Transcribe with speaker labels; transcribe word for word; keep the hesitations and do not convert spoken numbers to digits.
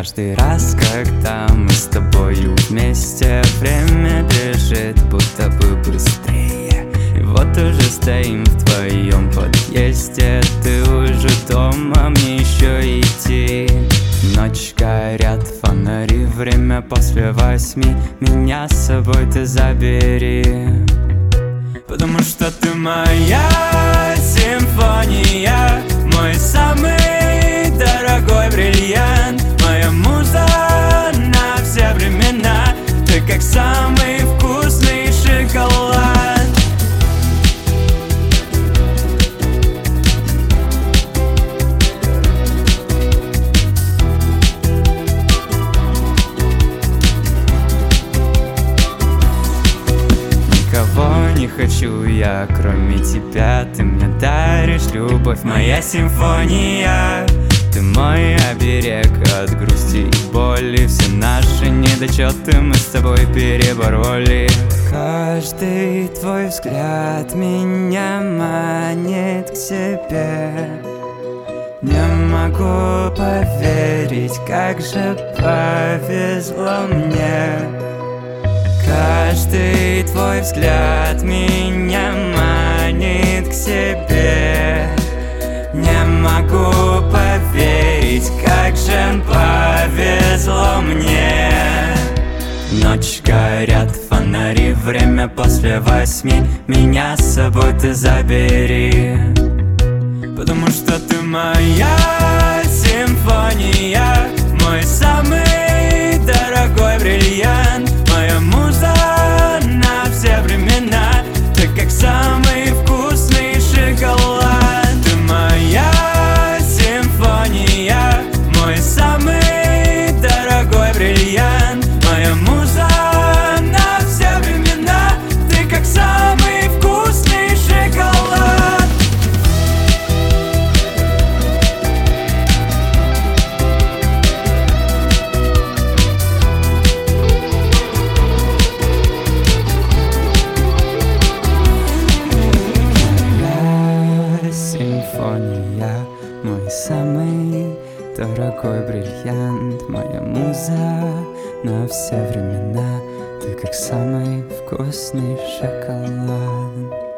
Speaker 1: Каждый раз, когда мы с тобою вместе, время бежит будто бы быстрее. И вот уже стоим в твоем подъезде, ты уже дома, мне еще идти. Ночь, горят фонари, время после восьми, меня с собой ты забери. Потому что ты моя симфония, мой самый дорогой бриллиант, моя муза на все времена, ты как самый вкусный шоколад. Никого не хочу я, кроме тебя. Ты мне даришь любовь, моя симфония. Ты мой оберег от грусти и боли. Все наши недочеты мы с тобой перебороли. Каждый твой взгляд меня манит к себе. Не могу поверить, как же повезло мне. Каждый твой взгляд меня манит к себе. Не могу поверить, как же повезло мне. Ночь, горят фонари, время после восьми, меня с собой ты забери. Потому что ты моя симфония, мой самый дорогой бриллиант, моя муза на все времена, ты как самый вкусный шоколад. Ты моя симфония, мой самый дорогой бриллиант, моя муза на все времена, ты как самый вкусный шоколад. Симфония, мой самый дорогой бриллиант, моя муза на все времена, ты как самый вкусный шоколад.